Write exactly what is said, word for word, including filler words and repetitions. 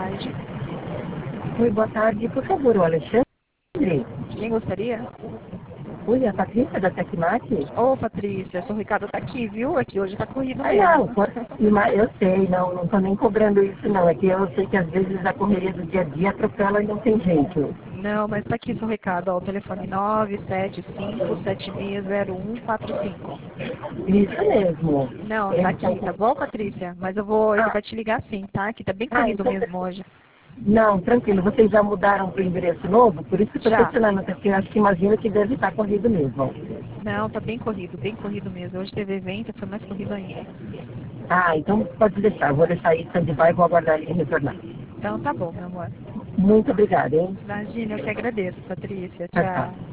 tarde. Oi, boa tarde. Por favor, o Alexandre. Quem gostaria? Oi, a Patrícia da Tecmac. Ô, Patrícia, seu Ricardo tá aqui, viu? Aqui hoje tá corrido Ah, não, mesmo. por- eu sei, não, não tô nem cobrando isso, não. É que eu sei que às vezes a correria do dia a dia atropela e não tem jeito. Não, mas tá aqui seu recado, ó, o telefone nove sete cinco sete seis zero um quatro cinco. Isso mesmo. Não, tá aqui, tá Então, bom, Patrícia? Mas eu vou, ele ah, vai te ligar sim, tá? Que tá bem ah, corrido então, mesmo hoje. não, tranquilo. Vocês já mudaram para o endereço novo? Por isso que eu tô Já. questionando, porque eu acho que imagino que deve estar corrido mesmo. Não, tá bem corrido, bem corrido mesmo. Hoje teve evento, foi mais corrido ainda. Ah, então pode deixar. Eu vou deixar aí stand-by e vou aguardar ele retornar. Então tá bom, meu amor. Muito obrigada, hein? Imagina, eu que agradeço, Patrícia. Tchau, tchau. Tchau.